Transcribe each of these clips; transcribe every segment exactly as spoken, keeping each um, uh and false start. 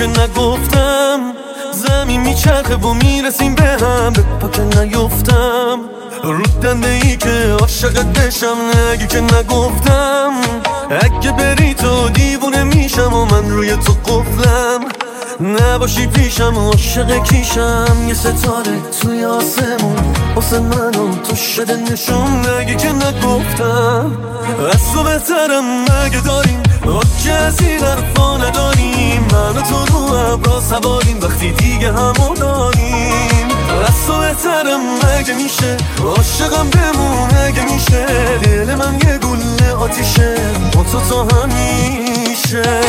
که نگفتم زمین میچرخه و میرسیم به هم، به پا که نیفتم رو دنده ای که عاشقت بشم. نگی که نگفتم اگه بری تو دیوونه میشم و من روی تو قفلم. نباشی پیشم عاشق کیشم، یه ستاره توی آسمون واسه من و تو شده نشون. نگی که نگفتم از تو بهترم مگه داریم که از این حرفا نداریم. من و تو رو ابرا سواریم وقتی دیگه همو داریم. از تو بهترم مگه میشه عاشقم بمون مگه میشه. دل من یه گله آتیشه با تو تا همیشه.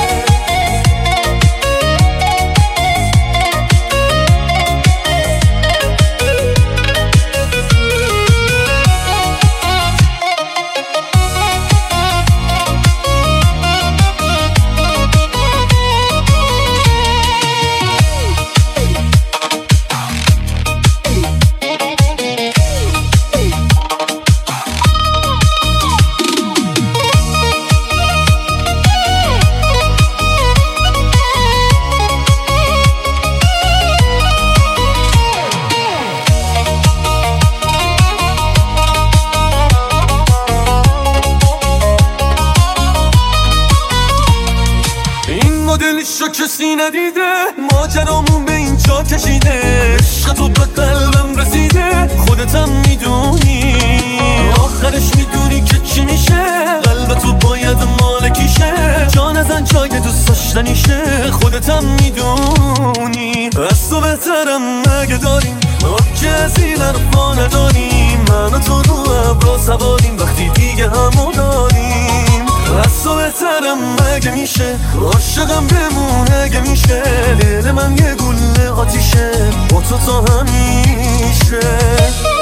مدلشو کسی ندیده، ماجرامون به اینجا کشیده. عشق تو به قلبم رسیده، خودتم میدونی آخرش میدونی که چی میشه. قلب تو باید مالکیشه، جا نزن جای دوست داشتنیشه. خودتم میدونی از تو بهترم مگه داریم که از این حرفا نداریم. من و تو رو ابرا سواریم وقتی دیگه همو داریم. از تو بهترم مگه میشه عاشقم بمون مگه میشه. دل من یه گله آتیشه با تو تا همیشه.